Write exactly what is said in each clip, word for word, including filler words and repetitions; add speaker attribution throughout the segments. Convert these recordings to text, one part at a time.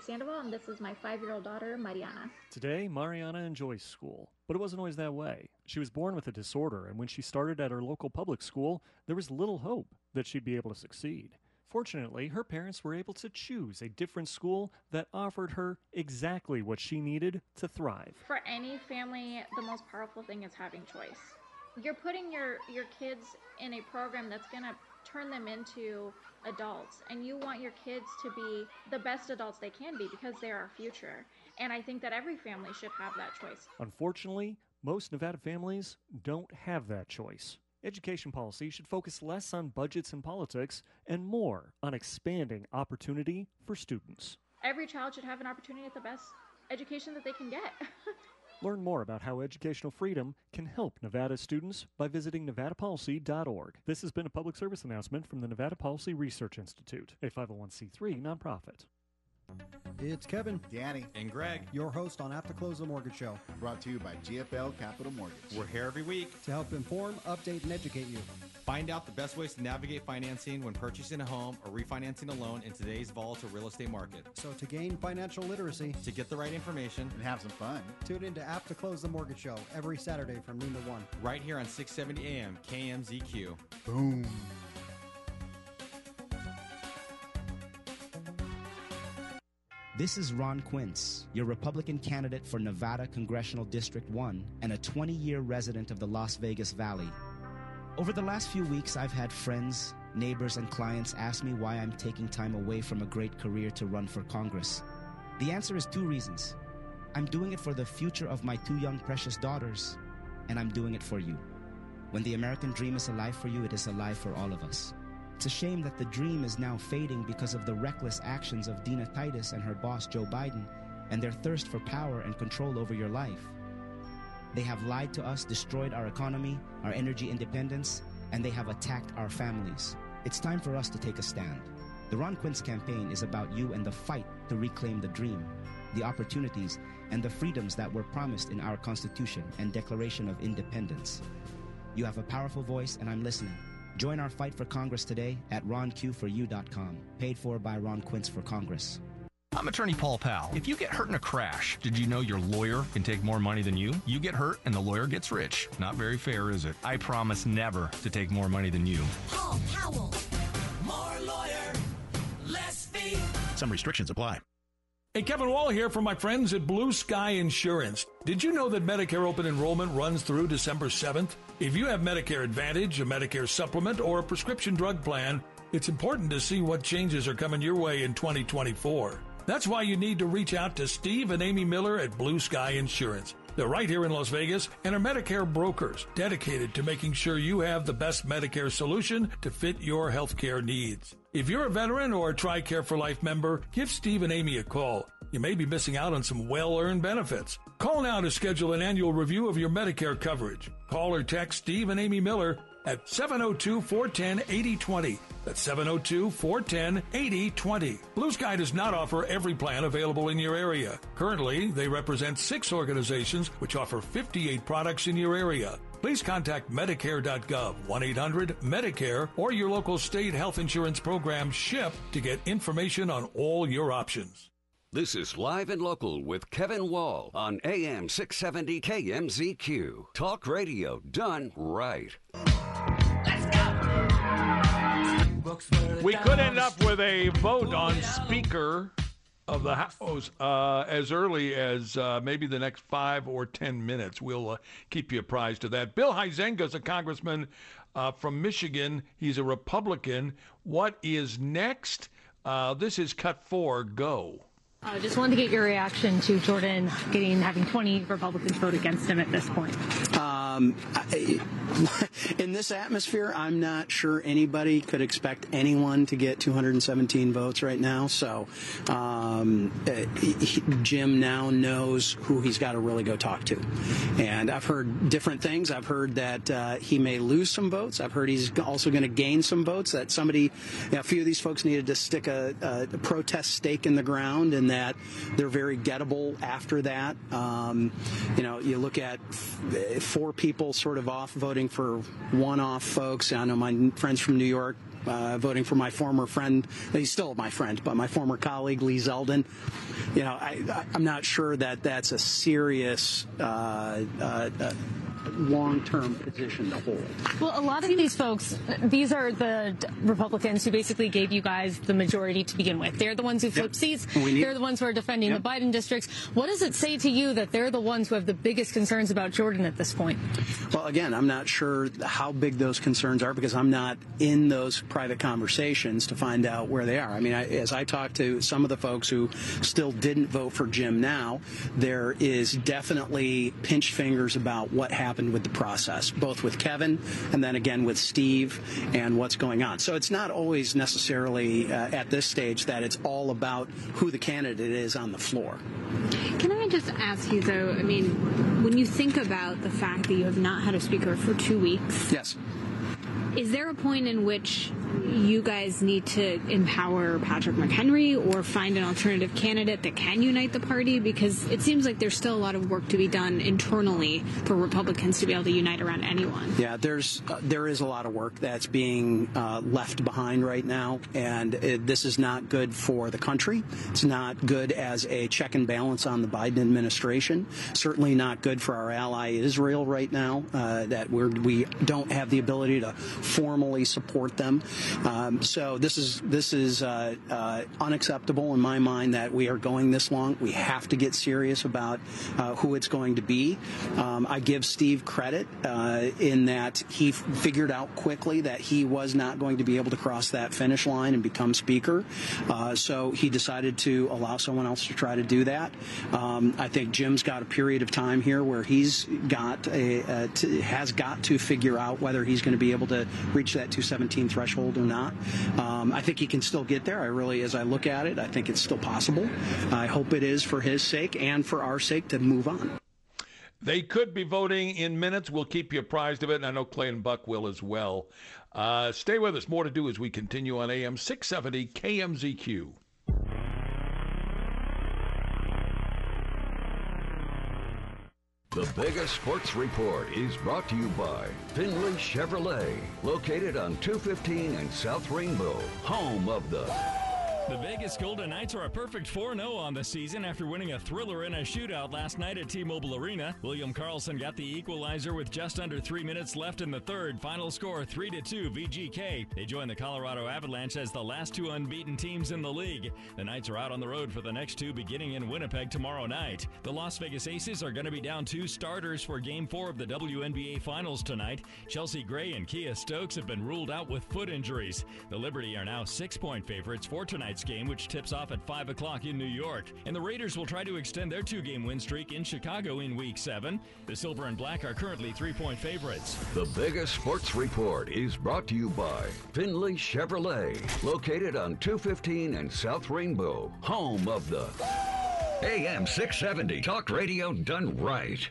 Speaker 1: Sandoval, and this is my five-year-old daughter, Mariana.
Speaker 2: Today, Mariana enjoys school, but it wasn't always that way. She was born with a disorder, and when she started at her local public school, there was little hope that she'd be able to succeed. Fortunately, her parents were able to choose a different school that offered her exactly what she needed to thrive.
Speaker 1: For any family, the most powerful thing is having choice. You're putting your, your kids in a program that's going to turn them into adults, and you want your kids to be the best adults they can be because they're our future. And I think that every family should have that choice.
Speaker 2: Unfortunately, most Nevada families don't have that choice. Education policy should focus less on budgets and politics and more on expanding opportunity for students.
Speaker 1: Every child should have an opportunity at the best education that they can get.
Speaker 2: Learn more about how educational freedom can help Nevada students by visiting nevada policy dot org. This has been a public service announcement from the Nevada Policy Research Institute, a five oh one c three nonprofit.
Speaker 3: It's Kevin,
Speaker 4: Danny,
Speaker 5: and Greg,
Speaker 3: your host on After Close the Mortgage Show.
Speaker 4: Brought to you by G F L Capital Mortgage.
Speaker 5: We're here every week
Speaker 3: to help inform, update, and educate you.
Speaker 5: Find out the best ways to navigate financing when purchasing a home or refinancing a loan in today's volatile real estate market.
Speaker 3: So to gain financial literacy,
Speaker 5: to get the right information,
Speaker 4: and have some fun,
Speaker 3: tune in to After Close the Mortgage Show every Saturday from noon to one.
Speaker 5: Right here on six seventy A M K M Z Q.
Speaker 4: Boom.
Speaker 6: This is Ron Quince, your Republican candidate for Nevada Congressional District one and a twenty-year resident of the Las Vegas Valley. Over the last few weeks, I've had friends, neighbors, and clients ask me why I'm taking time away from a great career to run for Congress. The answer is two reasons. I'm doing it for the future of my two young precious daughters, and I'm doing it for you. When the American dream is alive for you, it is alive for all of us. It's a shame that the dream is now fading because of the reckless actions of Dina Titus and her boss Joe Biden and their thirst for power and control over your life. They have lied to us, destroyed our economy, our energy independence, and they have attacked our families. It's time for us to take a stand. The Ron Quince campaign is about you and the fight to reclaim the dream, the opportunities, and the freedoms that were promised in our Constitution and Declaration of Independence. You have a powerful voice, and I'm listening. Join our fight for Congress today at ron q for you dot com. Paid for by Ron Quince for Congress.
Speaker 7: I'm attorney Paul Powell. If you get hurt in a crash, did you know your lawyer can take more money than you? You get hurt and the lawyer gets rich. Not very fair, is it? I promise never to take more money than you.
Speaker 8: Paul Powell. More lawyer, less fee.
Speaker 7: Some restrictions apply.
Speaker 9: Hey, Kevin Wall here from my friends at Blue Sky Insurance. Did you know that Medicare open enrollment runs through December seventh? If you have Medicare Advantage, a Medicare Supplement, or a prescription drug plan, it's important to see what changes are coming your way in twenty twenty-four. That's why you need to reach out to Steve and Amy Miller at Blue Sky Insurance. They're right here in Las Vegas and are Medicare brokers dedicated to making sure you have the best Medicare solution to fit your healthcare needs. If you're a veteran or a TRICARE for Life member, give Steve and Amy a call. You may be missing out on some well-earned benefits. Call now to schedule an annual review of your Medicare coverage. Call or text Steve and Amy Miller at seven oh two, four one oh, eight oh two oh. That's seven oh two, four one oh, eight oh two oh. Blue Sky does not offer every plan available in your area. Currently, they represent six organizations which offer fifty-eight products in your area. Please contact Medicare dot gov, one eight hundred Medicare, or your local state health insurance program SHIP to get information on all your options.
Speaker 10: This is Live and Local with Kevin Wall on A M six seventy K M Z Q. Talk radio done right.
Speaker 8: Let's go!
Speaker 11: We could end up with a vote on Speaker of the House uh, as early as uh, maybe the next five or ten minutes. We'll uh, keep you apprised of that. Bill Huizenga is a congressman uh, from Michigan. He's a Republican. What is next? Uh, this is Cut four. Go.
Speaker 12: I uh, just wanted to get your reaction to Jordan getting having twenty Republicans vote against him at this point.
Speaker 13: Um, I, in this atmosphere, I'm not sure anybody could expect anyone to get two hundred seventeen votes right now. So um, he, Jim now knows who he's got to really go talk to. And I've heard different things. I've heard that uh, he may lose some votes. I've heard he's also going to gain some votes, that somebody, you know, a few of these folks needed to stick a, a protest stake in the ground, and that they're very gettable after that. Um, you know, you look at four people sort of off voting for one-off folks. I know my friends from New York uh, voting for my former friend. He's still my friend, but my former colleague, Lee Zeldin. you know, I, I, I'm not sure that that's a serious uh, uh, uh, long-term position to hold.
Speaker 12: Well, a lot of these folks, these are the Republicans who basically gave you guys the majority to begin with. They're the ones who flipped
Speaker 13: Yep.
Speaker 12: seats.
Speaker 13: Need-
Speaker 12: they're the ones who are defending
Speaker 13: Yep.
Speaker 12: the Biden districts. What does it say to you that they're the ones who have the biggest concerns about Jordan at this point?
Speaker 13: Well, again, I'm not sure how big those concerns are because I'm not in those private conversations to find out where they are. I mean, I, as I talk to some of the folks who still didn't vote for Jim now, there is definitely pinched fingers about what happened with the process, both with Kevin and then again with Steve and what's going on. So it's not always necessarily uh, at this stage that it's all about who the candidate is on the floor.
Speaker 14: Can I just ask you, though, I mean, when you think about the fact that you have not had a speaker for two weeks,
Speaker 13: yes,
Speaker 14: is there a point in which you guys need to empower Patrick McHenry or find an alternative candidate that can unite the party? Because it seems like there's still a lot of work to be done internally for Republicans to be able to unite around anyone.
Speaker 13: Yeah, there's uh, there is a lot of work that's being uh, left behind right now, and it, this is not good for the country. It's not good as a check and balance on the Biden administration. Certainly not good for our ally Israel right now, uh, that we're, we don't have the ability to formally support them. Um, so this is this is uh, uh, unacceptable in my mind that we are going this long. We have to get serious about uh, who it's going to be. Um, I give Steve credit uh, in that he f- figured out quickly that he was not going to be able to cross that finish line and become speaker. Uh, so he decided to allow someone else to try to do that. Um, I think Jim's got a period of time here where he's got a, a t- has got to figure out whether he's going to be able to reach that two seventeen threshold or not. Um, I think he can still get there. I really, as I look at it, I think it's still possible. I hope it is for his sake and for our sake to move on.
Speaker 11: They could be voting in minutes. We'll keep you apprised of it, and I know Clay and Buck will as well. Uh, stay with us. More to do as we continue on A M six seventy K M Z Q.
Speaker 10: The biggest sports report is brought to you by Finley Chevrolet, located on two fifteen and South Rainbow, home of the...
Speaker 15: The Vegas Golden Knights are a perfect four and oh on the season after winning a thriller in a shootout last night at T-Mobile Arena. William Karlsson got the equalizer with just under three minutes left in the third. Final score three to two V G K. They join the Colorado Avalanche as the last two unbeaten teams in the league. The Knights are out on the road for the next two beginning in Winnipeg tomorrow night. The Las Vegas Aces are going to be down two starters for Game four of the W N B A Finals tonight. Chelsea Gray and Kia Stokes have been ruled out with foot injuries. The Liberty are now six-point favorites for tonight's game, which tips off at five o'clock in New York. And the Raiders will try to extend their two-game win streak in Chicago in Week seven. The Silver and Black are currently three-point favorites.
Speaker 10: The biggest sports report is brought to you by Finley Chevrolet, located on two fifteen and South Rainbow, home of the A M six seventy Talk Radio done right.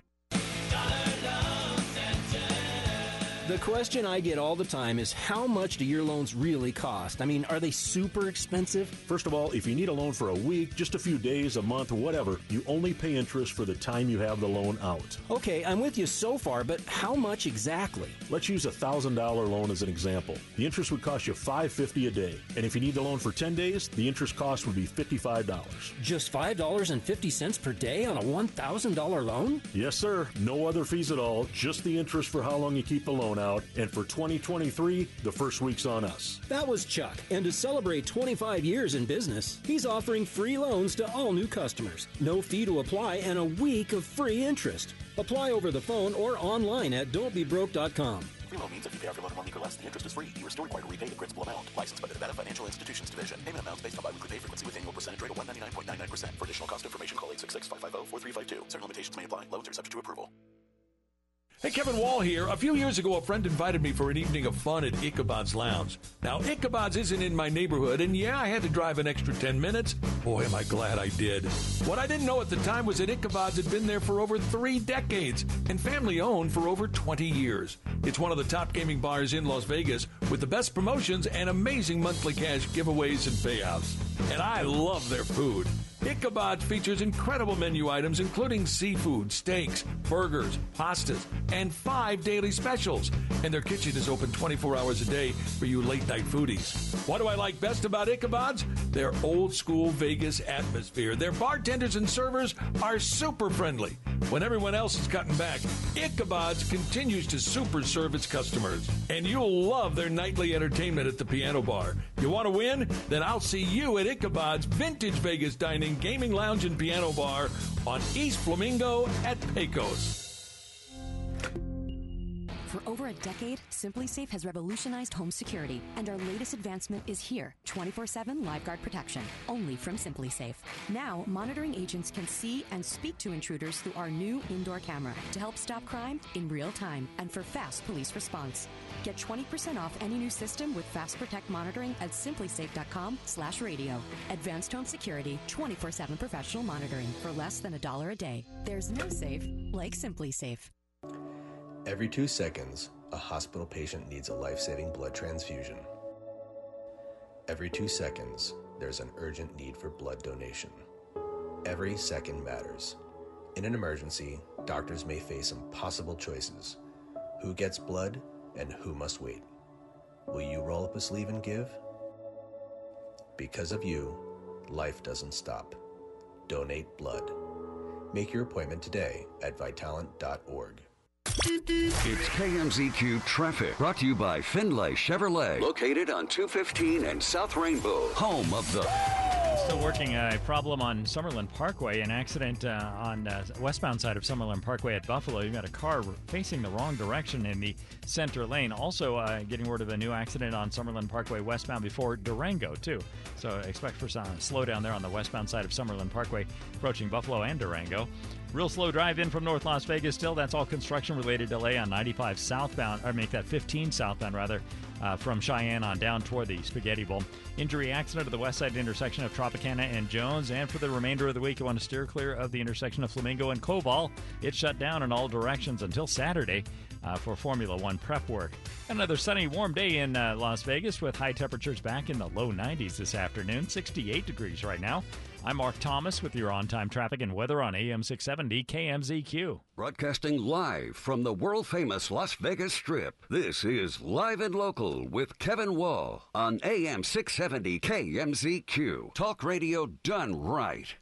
Speaker 16: The question I get all the time is, how much do your loans really cost? I mean, are they super expensive?
Speaker 17: First of all, if you need a loan for a week, just a few days, a month, or whatever, you only pay interest for the time you have the loan out.
Speaker 16: Okay, I'm with you so far, but how much exactly?
Speaker 17: Let's use a one thousand dollars loan as an example. The interest would cost you five dollars and fifty cents a day. And if you need the loan for ten days, the interest cost would be fifty-five dollars.
Speaker 16: Just five dollars and fifty cents per day on a one thousand dollars loan?
Speaker 17: Yes, sir. No other fees at all, just the interest for how long you keep the loan out. And for twenty twenty-three, the first week's on us.
Speaker 16: That was Chuck. And to celebrate twenty-five years in business, he's offering free loans to all new customers. No fee to apply and a week of free interest. Apply over the phone or online at don't be broke dot com.
Speaker 18: Free loan means if you pay off your loan in one week or less, the interest is free. You are still required to repay the principal amount. Licensed by the Nevada Financial Institutions Division. Payment amounts based on biweekly pay frequency with annual percentage rate of one hundred ninety-nine point nine nine percent. For additional cost information, call eight six six, five five zero, four three five two. Certain limitations may apply. Loans are subject to approval.
Speaker 11: Hey, Kevin Wall here. A few years ago, a friend invited me for an evening of fun at Ichabod's Lounge. Now, Ichabod's isn't in my neighborhood, and yeah, I had to drive an extra ten minutes. Boy, am I glad I did. What I didn't know at the time was that Ichabod's had been there for over three decades and family-owned for over twenty years. It's one of the top gaming bars in Las Vegas with the best promotions and amazing monthly cash giveaways and payouts. And I love their food.
Speaker 9: Ichabod's features incredible menu items, including seafood, steaks, burgers, pastas, and five daily specials. And their kitchen is open twenty-four hours a day for you late-night foodies. What do I like best about Ichabod's? Their old-school Vegas atmosphere. Their bartenders and servers are super friendly. When everyone else is cutting back, Ichabod's continues to super serve its customers. And you'll love their nightly entertainment at the piano bar. You want to win? Then I'll see you at Ichabod's Vintage Vegas Dining, Gaming Lounge, and Piano Bar on East Flamingo at Pecos.
Speaker 19: For over a decade, SimpliSafe has revolutionized home security, and our latest advancement is here, twenty-four seven LiveGuard protection, only from SimpliSafe. Now, monitoring agents can see and speak to intruders through our new indoor camera to help stop crime in real time and for fast police response. Get twenty percent off any new system with Fast Protect monitoring at simplisafe.com slash radio. Advanced home security, twenty-four seven professional monitoring for less than a dollar a day. There's no safe like SimpliSafe.
Speaker 20: Every two seconds, a hospital patient needs a life-saving blood transfusion. Every two seconds, there's an urgent need for blood donation. Every second matters. In an emergency, doctors may face impossible choices. Who gets blood and who must wait? Will you roll up a sleeve and give? Because of you, life doesn't stop. Donate blood. Make your appointment today at Vitalant dot org.
Speaker 10: It's K M Z Q Traffic, brought to you by Finlay Chevrolet, located on two fifteen and South Rainbow, home of the...
Speaker 21: Still working a problem on Summerlin Parkway, an accident uh, on uh, westbound side of Summerlin Parkway at Buffalo. You've got a car facing the wrong direction in the center lane. Also uh, getting word of a new accident on Summerlin Parkway westbound before Durango, too. So expect for some slowdown there on the westbound side of Summerlin Parkway, approaching Buffalo and Durango. Real slow drive in from North Las Vegas still. That's all construction-related delay on ninety-five southbound, or make that fifteen southbound, rather, uh, from Cheyenne on down toward the Spaghetti Bowl. Injury accident at the west side intersection of Tropicana and Jones. And for the remainder of the week, you want to steer clear of the intersection of Flamingo and Koval. It's shut down in all directions until Saturday uh, for Formula One prep work. Another sunny, warm day in uh, Las Vegas with high temperatures back in the low nineties this afternoon. sixty-eight degrees right now. I'm Mark Thomas with your on-time traffic and weather on A M six seventy K M Z Q.
Speaker 10: Broadcasting live from the world-famous Las Vegas Strip, this is Live and Local with Kevin Wall on A M six seventy K M Z Q. Talk radio done right.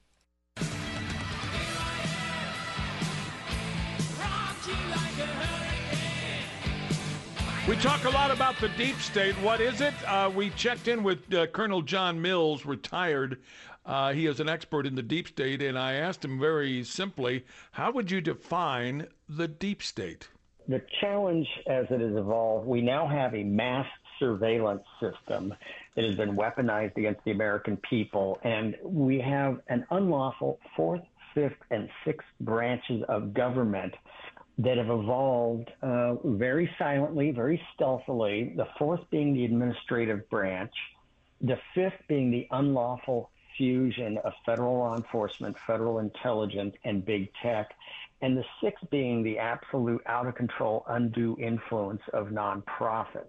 Speaker 11: We talk a lot about the deep state. What is it? Uh, we checked in with uh, Colonel John Mills, retired. Uh, he is an expert in the deep state, and I asked him very simply, how would you define the deep state?
Speaker 22: The challenge as it has evolved, we now have a mass surveillance system that has been weaponized against the American people, and we have an unlawful fourth, fifth, and sixth branches of government that have evolved uh, very silently, very stealthily, the fourth being the administrative branch, the fifth being the unlawful fusion of federal law enforcement, federal intelligence, and big tech, and the sixth being the absolute out-of-control, undue influence of nonprofits.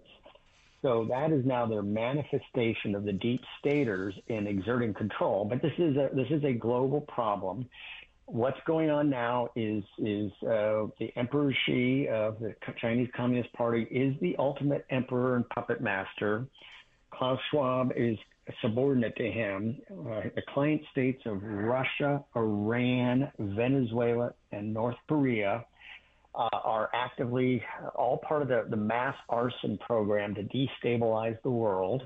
Speaker 22: So that is now their manifestation of the deep staters in exerting control. But this is a this is a global problem. What's going on now is is uh, the Emperor Xi of the Chinese Communist Party is the ultimate emperor and puppet master. Klaus Schwab is subordinate to him. Uh, the client states of Russia, Iran, Venezuela, and North Korea uh, are actively all part of the, the mass arson program to destabilize the world.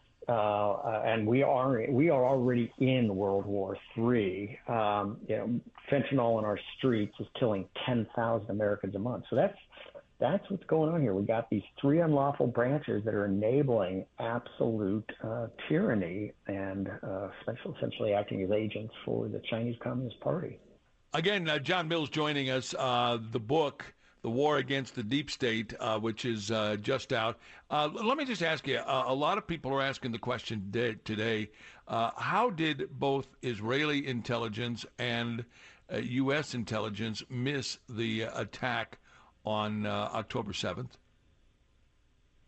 Speaker 22: Uh, uh, and we are we are already in World War Three. Um, you know, fentanyl in our streets is killing ten thousand Americans a month. So that's that's what's going on here. We got these three unlawful branches that are enabling absolute uh, tyranny and uh, essentially acting as agents for the Chinese Communist Party.
Speaker 11: Again, uh, John Mills joining us. Uh, the book, The War Against the Deep State, uh, which is uh, just out. Uh, let me just ask you, uh, a lot of people are asking the question de- today, uh, how did both Israeli intelligence and uh, U S intelligence miss the uh, attack on uh, October seventh?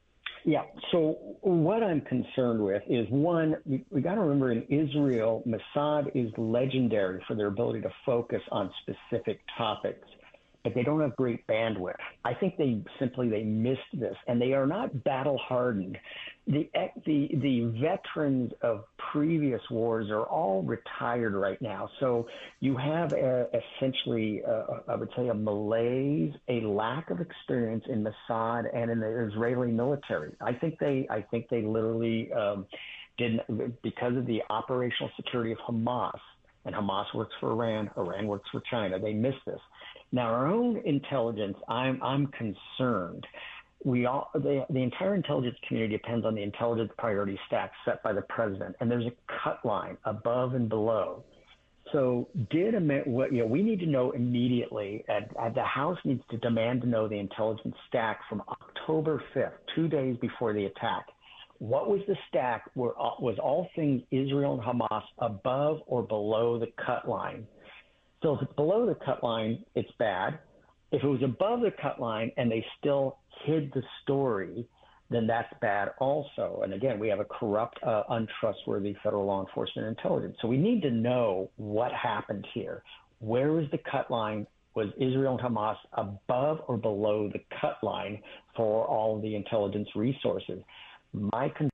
Speaker 22: Yeah. So what I'm concerned with is, one, we, we got to remember in Israel, Mossad is legendary for their ability to focus on specific topics, but they don't have great bandwidth. I think they simply they missed this, and they are not battle hardened. The the the veterans of previous wars are all retired right now. So you have a, essentially, uh, I would say, a malaise, a lack of experience in Mossad and in the Israeli military. I think they I think they literally um, didn't, because of the operational security of Hamas, and Hamas works for Iran, Iran works for China. They missed this. Now, our own intelligence, I'm I'm concerned. We all the, the entire intelligence community depends on the intelligence priority stack set by the president, and there's a cut line above and below. So, did what you know? We need to know immediately. At, at the House needs to demand to know the intelligence stack from October fifth, two days before the attack. What was the stack? Were was all things Israel and Hamas above or below the cut line? So if it's below the cut line, it's bad. If it was above the cut line and they still hid the story, then that's bad also. And again, we have a corrupt, uh, untrustworthy federal law enforcement intelligence. So we need to know what happened here. Where was the cut line? Was Israel and Hamas above or below the cut line for all of the intelligence resources? My concern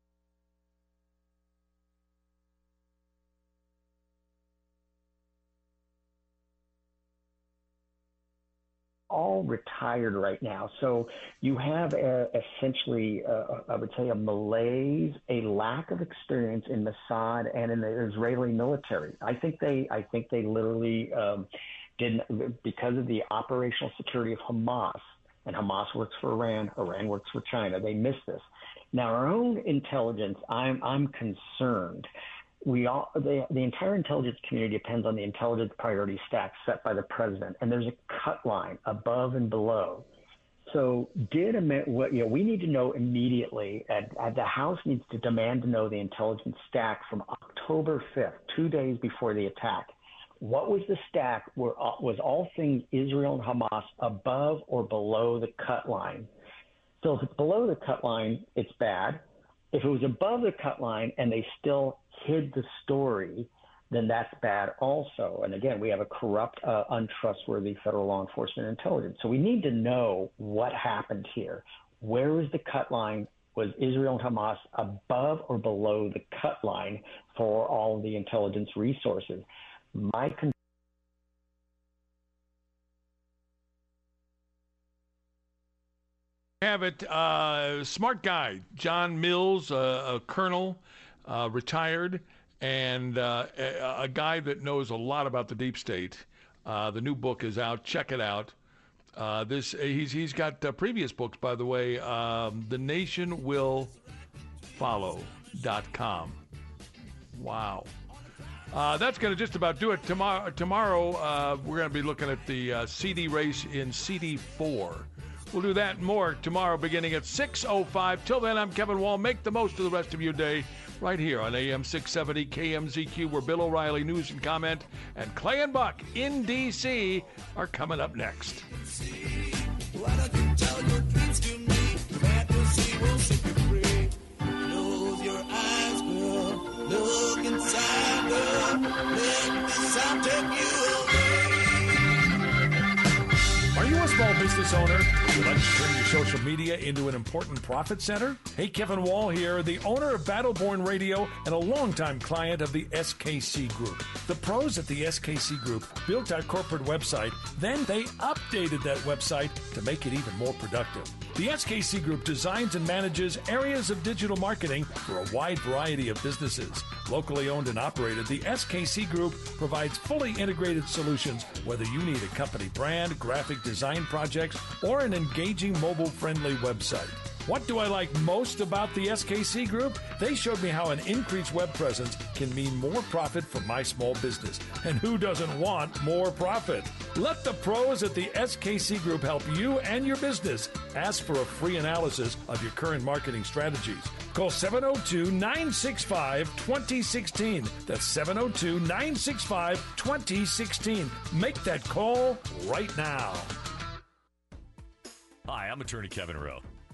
Speaker 22: all retired right now. So you have a, essentially, uh, I would say, a malaise, a lack of experience in Mossad and in the Israeli military. I think they, I think they literally um, didn't, because of the operational security of Hamas, and Hamas works for Iran, Iran works for China. They missed this. Now, our own intelligence, I'm I'm concerned. We all the, the entire intelligence community depends on the intelligence priority stack set by the president, and there's a cut line above and below. So, did what you know? We need to know immediately. At, at the House needs to demand to know the intelligence stack from October fifth, two days before the attack. What was the stack? Were was all things Israel and Hamas above or below the cut line? So, if it's below the cut line, it's bad. If it was above the cut line and they still hid the story, then that's bad also. And again, we have a corrupt, uh, untrustworthy federal law enforcement intelligence. So we need to know what happened here. Where was the cut line? Was Israel and Hamas above or below the cut line for all of the intelligence resources? My concern
Speaker 11: have it. Uh, smart guy, John Mills, uh, a colonel, uh, retired, and uh, a, a guy that knows a lot about the deep state. Uh, the new book is out. Check it out. Uh, this he's he's got uh, previous books, by the way. Um, The Nation Will Follow dot com. Wow. Uh, that's going to just about do it. Tomorrow, tomorrow uh, we're going to be looking at the uh, C D race in C D four. We'll do that and more tomorrow beginning at six oh five. Till then, I'm Kevin Wall. Make the most of the rest of your day right here on A M six seventy K M Z Q, where Bill O'Reilly, News and Comment, and Clay and Buck in D C are coming up next.
Speaker 8: Why don't you tell your dreams to me? Fantasy will set you free. Close your eyes, girl. Look inside, girl. Let the sound take you away.
Speaker 9: Are you a small business owner? Would you like to turn your social media into an important profit center? Hey, Kevin Wall here, the owner of Battleborn Radio and a longtime client of the S K C Group. The pros at the S K C Group built our corporate website, then they updated that website to make it even more productive. The S K C Group designs and manages areas of digital marketing for a wide variety of businesses. Locally owned and operated, the S K C Group provides fully integrated solutions, whether you need a company brand, graphic design projects, or an engaging mobile-friendly website. What do I like most about the S K C Group? They showed me how an increased web presence can mean more profit for my small business. And who doesn't want more profit? Let the pros at the S K C Group help you and your business. Ask for a free analysis of your current marketing strategies. Call seven oh two, nine six five, two oh one six. That's seven oh two, nine six five, two oh one six. Make that call right now.
Speaker 1: Hi, I'm attorney Kevin Rowe.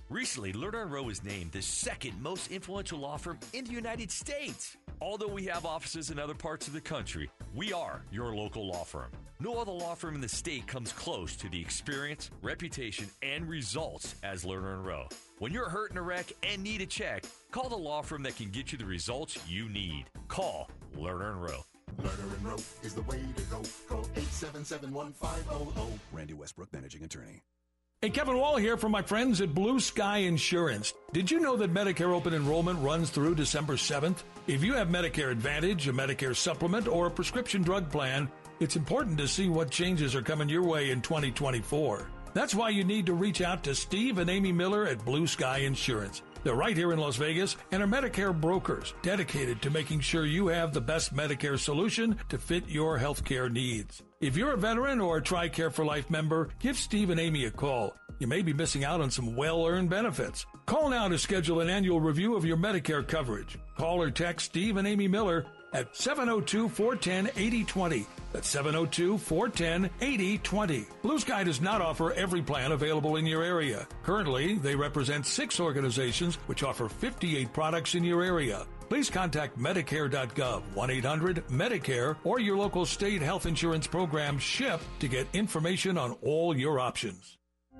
Speaker 1: Recently, Lerner and Rowe was named the second most influential law firm in the United States. Although we have offices in other parts of the country, we are your local law firm. No other law firm in the state comes close to the experience, reputation, and results as Lerner and Rowe. When you're hurt in a wreck and need a check, call the law firm that can get you the results you need. Call Lerner and Rowe.
Speaker 2: Lerner and Rowe is the way to go. Call eight seven seven, one five zero zero. Randy Westbrook, Managing Attorney.
Speaker 9: Hey, Kevin Wall here from my friends at Blue Sky Insurance. Did you know that Medicare open enrollment runs through December seventh? If you have Medicare Advantage, a Medicare supplement, or a prescription drug plan, it's important to see what changes are coming your way in twenty twenty-four. That's why you need to reach out to Steve and Amy Miller at Blue Sky Insurance. They're right here in Las Vegas and are Medicare brokers dedicated to making sure you have the best Medicare solution to fit your healthcare needs. If you're a veteran or a TRICARE for Life member, give Steve and Amy a call. You may be missing out on some well-earned benefits. Call now to schedule an annual review of your Medicare coverage. Call or text Steve and Amy Miller at seven oh two, four one oh, eight oh two oh. That's seven oh two, four one oh, eight oh two oh. Blue Sky does not offer every plan available in your area. Currently, they represent six organizations which offer fifty-eight products in your area. Please contact Medicare dot gov, one eight hundred Medicare, or your local state health insurance program SHIP to get information on all your options.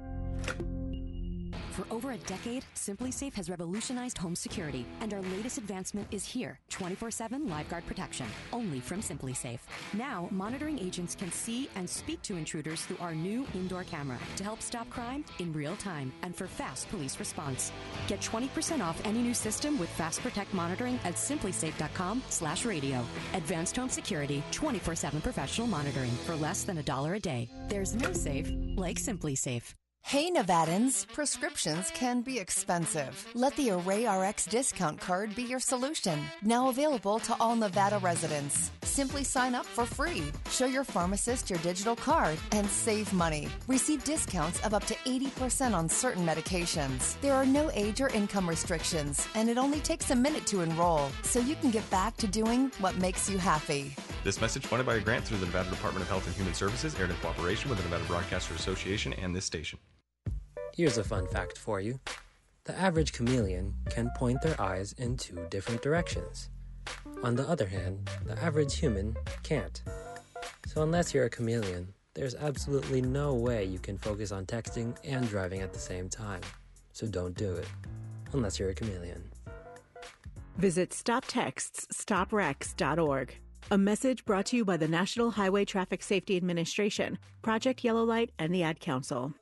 Speaker 19: For over a decade, SimpliSafe has revolutionized home security, and our latest advancement is here, twenty-four seven LiveGuard protection, only from SimpliSafe. Now, monitoring agents can see and speak to intruders through our new indoor camera to help stop crime in real time and for fast police response. Get twenty percent off any new system with Fast Protect monitoring at simplisafe.com slash radio. Advanced home security, twenty-four seven professional monitoring for less than a dollar a day. There's no safe like SimpliSafe.
Speaker 23: Hey Nevadans, prescriptions can be expensive. Let the Array R X discount card be your solution. Now available to all Nevada residents. Simply sign up for free. Show your pharmacist your digital card and save money. Receive discounts of up to eighty percent on certain medications. There are no age or income restrictions, and it only takes a minute to enroll, so you can get back to doing what makes you happy.
Speaker 24: This message funded by a grant through the Nevada Department of Health and Human Services, aired in cooperation with the Nevada Broadcasters Association and this station.
Speaker 25: Here's a fun fact for you. The average chameleon can point their eyes in two different directions. On the other hand, the average human can't. So unless you're a chameleon, there's absolutely no way you can focus on texting and driving at the same time. So don't do it, unless you're a chameleon.
Speaker 26: Visit stop texts stop wrecks dot org. A message brought to you by the National Highway Traffic Safety Administration, Project Yellow Light, and the Ad Council.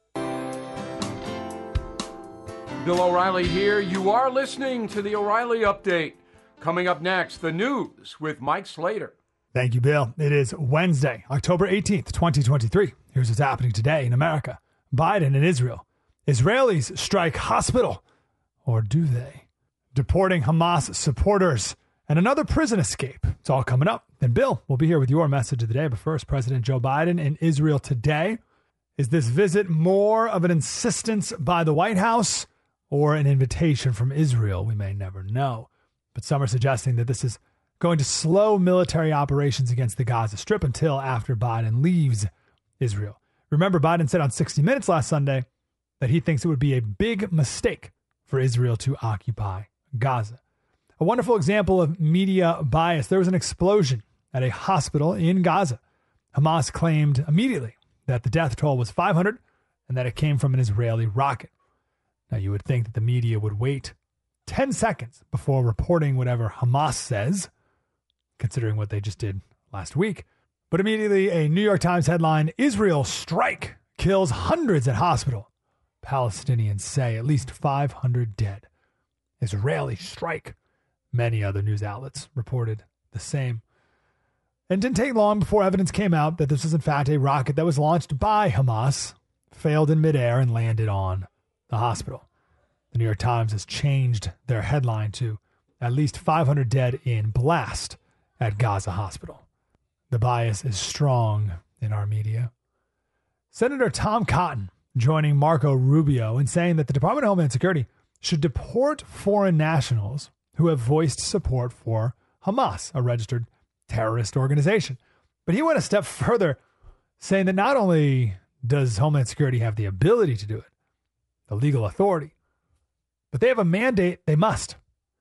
Speaker 11: Bill O'Reilly here. You are listening to the O'Reilly Update. Coming up next, the news with Mike Slater.
Speaker 27: Thank you, Bill. It is Wednesday, October eighteenth, twenty twenty-three. Here's what's happening today in America. Biden and Israel. Israelis strike hospital, or do they? Deporting Hamas supporters and another prison escape. It's all coming up. And Bill will be here with your message of the day. But first, President Joe Biden in Israel today. Is this visit more of an insistence by the White House or an invitation from Israel? We may never know. But some are suggesting that this is going to slow military operations against the Gaza Strip until after Biden leaves Israel. Remember, Biden said on sixty minutes last Sunday that he thinks it would be a big mistake for Israel to occupy Gaza. A wonderful example of media bias. There was an explosion at a hospital in Gaza. Hamas claimed immediately that the death toll was five hundred and that it came from an Israeli rocket. Now, you would think that the media would wait ten seconds before reporting whatever Hamas says, considering what they just did last week. But immediately, a New York Times headline, Israel strike kills hundreds at hospital. Palestinians say at least five hundred dead. Israeli strike. Many other news outlets reported the same. And it didn't take long before evidence came out that this was in fact a rocket that was launched by Hamas, failed in midair, and landed on the hospital. The New York Times has changed their headline to at least five hundred dead in blast at Gaza hospital. The bias is strong in our media. Senator Tom Cotton joining Marco Rubio in saying that the Department of Homeland Security should deport foreign nationals who have voiced support for Hamas, a registered terrorist organization. But he went a step further, saying that not only does Homeland Security have the ability to do it, the legal authority, but they have a mandate they must.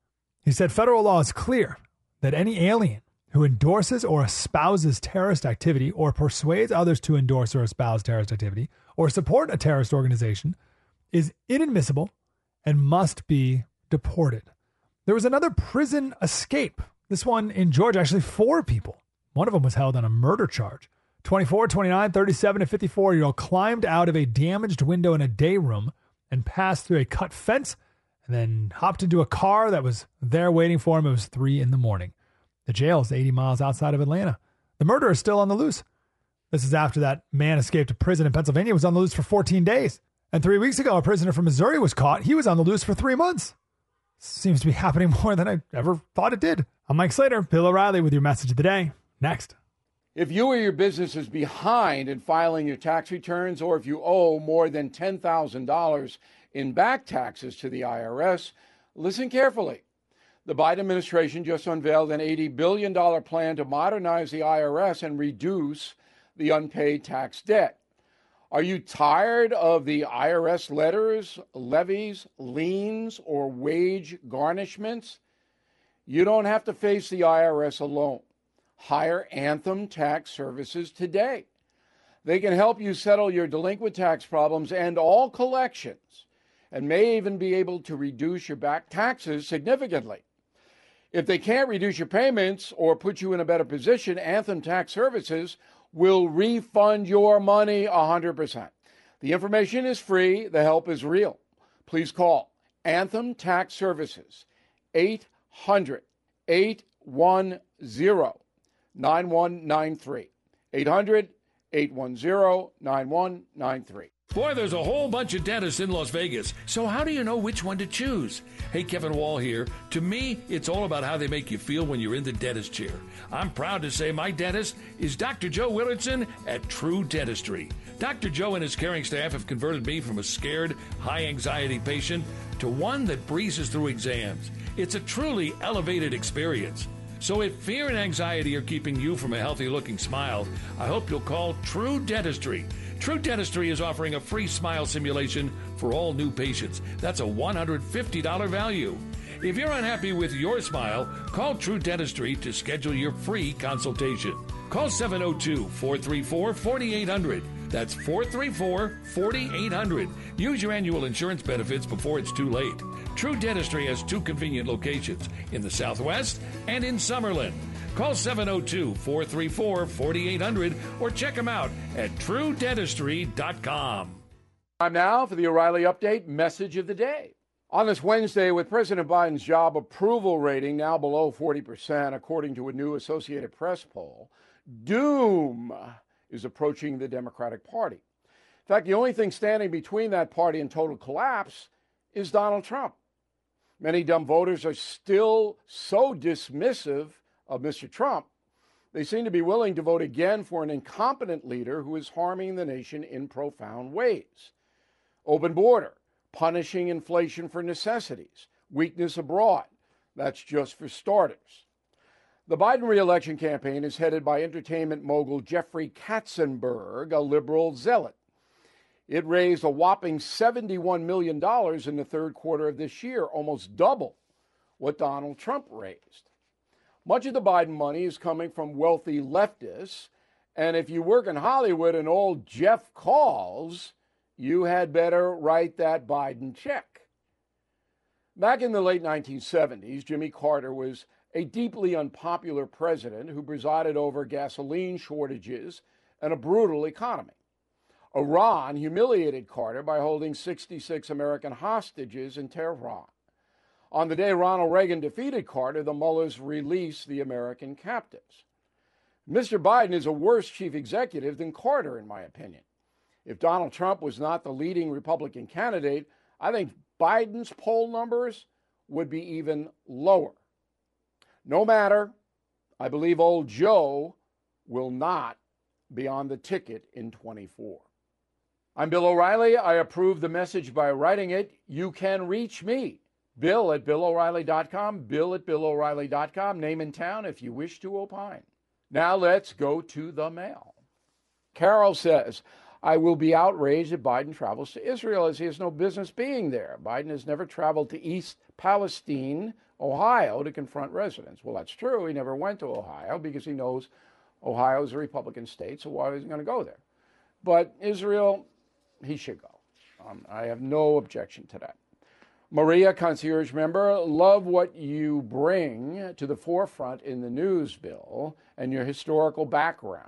Speaker 27: He said federal law is clear that any alien who endorses or espouses terrorist activity or persuades others to endorse or espouse terrorist activity or support a terrorist organization is inadmissible and must be deported. There was another prison escape. This one in Georgia, actually four people. One of them was held on a murder charge. twenty-four, twenty-nine, thirty-seven, and fifty-four-year-old climbed out of a damaged window in a day room and passed through a cut fence and then hopped into a car that was there waiting for him. It was three in the morning. The jail is eighty miles outside of Atlanta. The murderer is still on the loose. This is after that man escaped a prison in Pennsylvania, was on the loose for fourteen days. And three weeks ago, a prisoner from Missouri was caught. He was on the loose for three months. Seems to be happening more than I ever thought it did. I'm Mike Slater, Bill O'Reilly with your message of the day. Next.
Speaker 3: If you or your business is behind in filing your tax returns, or if you owe more than ten thousand dollars in back taxes to the I R S, listen carefully. The Biden administration just unveiled an eighty billion dollars plan to modernize the I R S and reduce the unpaid tax debt. Are you tired of the I R S letters, levies, liens, or wage garnishments? You don't have to face the I R S alone. Hire Anthem Tax Services today. They can help you settle your delinquent tax problems and all collections, and may even be able to reduce your back taxes significantly. If they can't reduce your payments or put you in a better position, Anthem Tax Services will refund your money one hundred percent. The information is free. The help is real. Please call Anthem Tax Services, eight hundred, eight one zero, nine one nine three, eight hundred, eight one zero, nine one nine three.
Speaker 9: Boy, there's a whole bunch of dentists in Las Vegas, so how do you know which one to choose? Hey, Kevin Wall here. To me, it's all about how they make you feel when you're in the dentist chair. I'm proud to say my dentist is Doctor Joe Willardson at True Dentistry. Doctor Joe and his caring staff have converted me from a scared, high-anxiety patient to one that breezes through exams. It's a truly elevated experience. So if fear and anxiety are keeping you from a healthy-looking smile, I hope you'll call True Dentistry. True Dentistry is offering a free smile simulation for all new patients. That's a one hundred fifty dollars value. If you're unhappy with your smile, call True Dentistry to schedule your free consultation. Call seven oh two, four three four, four eight zero zero. That's four three four, four eight zero zero. Use your annual insurance benefits before it's too late. True Dentistry has two convenient locations in the Southwest and in Summerlin. Call seven oh two, four three four, four eight zero zero or check them out at true dentistry dot com.
Speaker 3: Time now for the O'Reilly Update message of the day. On this Wednesday, with President Biden's job approval rating now below forty percent, according to a new Associated Press poll, doom is approaching the Democratic Party. In fact, the only thing standing between that party and total collapse is Donald Trump. Many dumb voters are still so dismissive of Mister Trump, they seem to be willing to vote again for an incompetent leader who is harming the nation in profound ways. Open border, punishing inflation for necessities, weakness abroad. That's just for starters. The Biden re-election campaign is headed by entertainment mogul Jeffrey Katzenberg, a liberal zealot. It raised a whopping seventy-one million dollars in the third quarter of this year, almost double what Donald Trump raised. Much of the Biden money is coming from wealthy leftists, and if you work in Hollywood and old Jeff calls, you had better write that Biden check. Back in the late nineteen seventies, Jimmy Carter was a deeply unpopular president who presided over gasoline shortages and a brutal economy. Iran humiliated Carter by holding sixty-six American hostages in Tehran. On the day Ronald Reagan defeated Carter, the mullahs released the American captives. Mister Biden is a worse chief executive than Carter, in my opinion. If Donald Trump was not the leading Republican candidate, I think Biden's poll numbers would be even lower. No matter, I believe old Joe will not be on the ticket in twenty-four. I'm Bill O'Reilly. I approve the message by writing it. You can reach me, Bill at Bill O'Reilly dot com, Bill at Bill O'Reilly dot com, name and town if you wish to opine. Now let's go to the mail. Carol says, I will be outraged if Biden travels to Israel, as he has no business being there. Biden has never traveled to East Palestine, Ohio, to confront residents. Well, that's true. He never went to Ohio because he knows Ohio is a Republican state, so why is he going to go there? But Israel, he should go. Um, I have no objection to that. Maria, concierge member, love what you bring to the forefront in the news, Bill, and your historical background.